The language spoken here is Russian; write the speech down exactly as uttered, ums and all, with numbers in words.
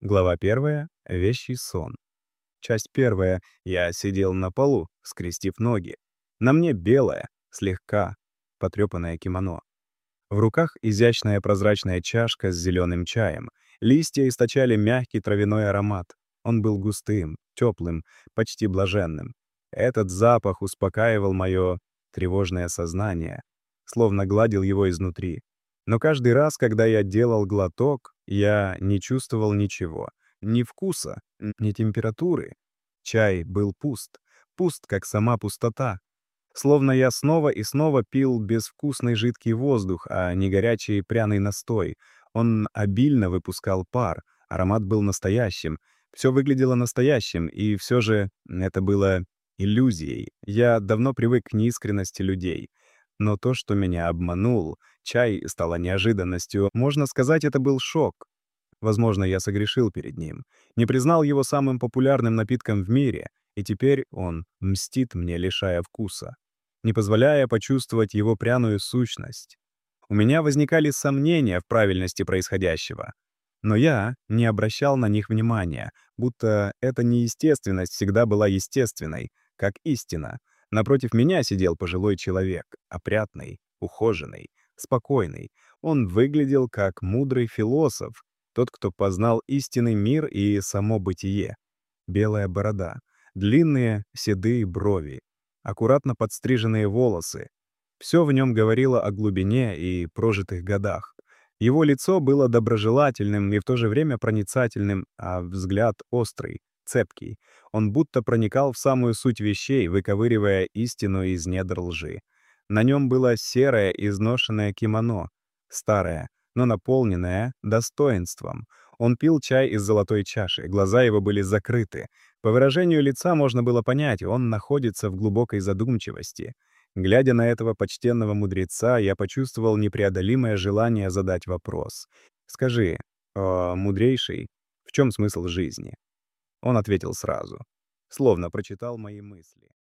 Глава первая. Вещий сон. Часть первая. Я сидел на полу, скрестив ноги. На мне белое, слегка потрепанное кимоно. В руках изящная прозрачная чашка с зеленым чаем. Листья источали мягкий травяной аромат. Он был густым, теплым, почти блаженным. Этот запах успокаивал мое тревожное сознание, словно гладил его изнутри. Но каждый раз, когда я делал глоток, я не чувствовал ничего. Ни вкуса, ни температуры. Чай был пуст. Пуст, как сама пустота. Словно я снова и снова пил безвкусный жидкий воздух, а не горячий пряный настой. Он обильно выпускал пар, аромат был настоящим. Все выглядело настоящим, и все же это было иллюзией. Я давно привык к неискренности людей. Но то, что меня обманул, чай стало неожиданностью. Можно сказать, это был шок. Возможно, я согрешил перед ним, не признал его самым популярным напитком в мире, и теперь он мстит мне, лишая вкуса, не позволяя почувствовать его пряную сущность. У меня возникали сомнения в правильности происходящего, но я не обращал на них внимания, будто эта неестественность всегда была естественной, как истина. Напротив меня сидел пожилой человек, опрятный, ухоженный, спокойный. Он выглядел как мудрый философ, тот, кто познал истинный мир и само бытие. Белая борода, длинные седые брови, аккуратно подстриженные волосы. Все в нем говорило о глубине и прожитых годах. Его лицо было доброжелательным и в то же время проницательным, а взгляд острый, цепкий. Он будто проникал в самую суть вещей, выковыривая истину из недр лжи. На нем было серое изношенное кимоно, старое, но наполненное достоинством. Он пил чай из золотой чаши, глаза его были закрыты. По выражению лица можно было понять, он находится в глубокой задумчивости. Глядя на этого почтенного мудреца, я почувствовал непреодолимое желание задать вопрос. «Скажи, о, мудрейший, в чем смысл жизни?» Он ответил сразу, словно прочитал мои мысли.